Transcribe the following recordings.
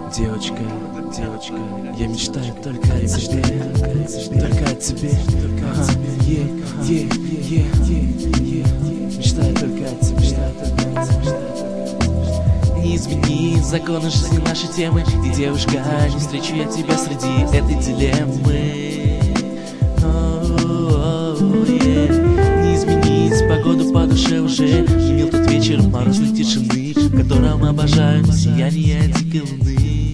Девочка, я мечтаю только о тебе, только о тебе, мечтаю только о тебе. Не измени законы жизни нашей темы, и, девушка, не встречу я тебя среди этой дилеммы. Не изменить погоду по душе уже. Не мил тот вечер морозной тишины, в котором обожаю сияние дикой луны.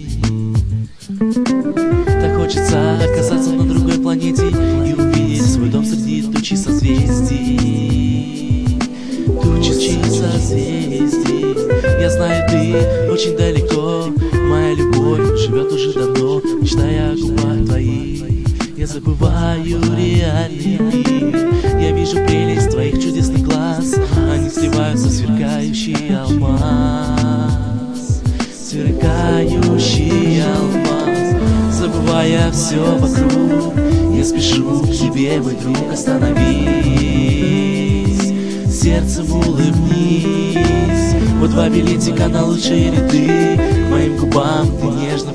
Так хочется оказаться на другой планете и увидеть свой дом среди тучи созвездий. Тучи созвездий. Я знаю, ты очень далеко. Моя любовь живет уже давно, мечтая о губах твоих. Я забываю реальный мир. Я вижу прелесть твоих чудесных глаз. Они сливаются в сверкающий алмаз. Сверкающий алмаз. Забывая все вокруг, я спешу к тебе, мой друг, остановись. Сердцем улыбнись. Вот два билетика на лучшие ряды. К моим губам ты нежно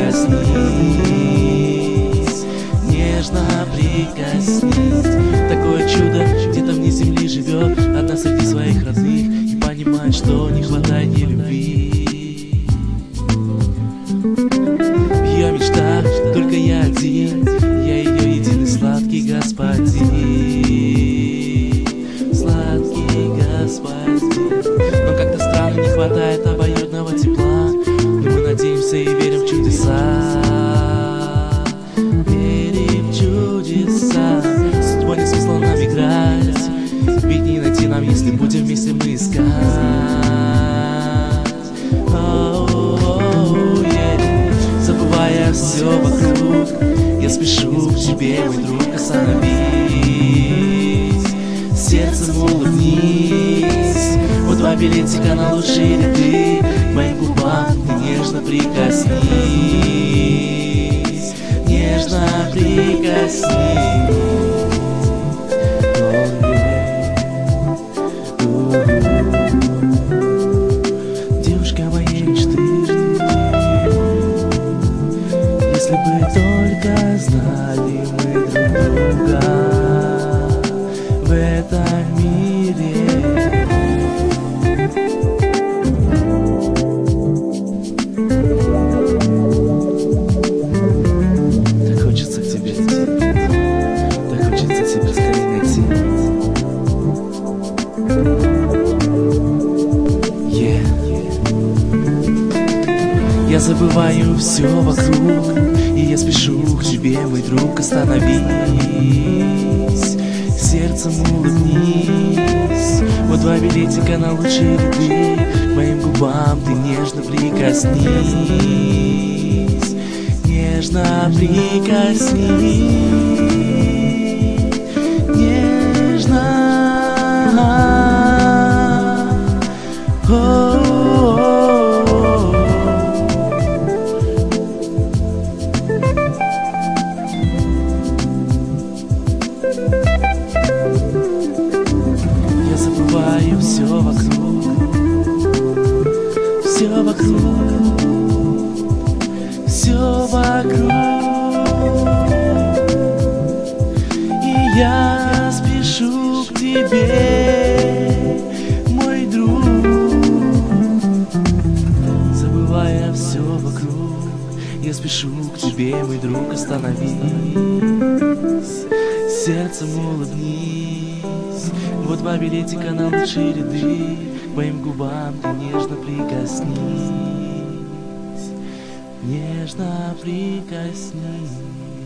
прикоснись. Нежно прикоснись. Такое чудо где-то вне земли живет, одна среди своих родных, и понимает, что не хватает ей любви. В ее мечтах только я один, я ее единый сладкий господин. Сладкий господин. Но как-то странно не хватает обоюдного тепла, но мы надеемся и верим в чудеса. Верим в чудеса. Судьба не смысла нам играть, ведь не найти нам, если будем вместе мы искать. Забывая все вокруг, я спешу к тебе, мой друг, остановись. Сердцем улыбнись. Вот два билетика на лучшие ряды. К моим губам ты нежно прикоснись. Нежно прикоснись. Девушка моей мечты, если бы только знали мы друг друга в этом мире. Так хочется к тебе идти, так хочется тебя скорее найти. Я забываю все вокруг, и я спешу к тебе, мой друг, остановись. Сердцем улыбнись. Вот два билетика на лучшие ряды. К моим губам ты нежно прикоснись. Нежно прикоснись. Нежно. Я забываю все вокруг, все вокруг, все вокруг. И я спешу к тебе, мой друг. Забывая все вокруг, я спешу к тебе, мой друг, остановись. Сердцем улыбнись. Вот два билетика на лучшие ряды. К моим губам ты нежно прикоснись. Нежно прикоснись.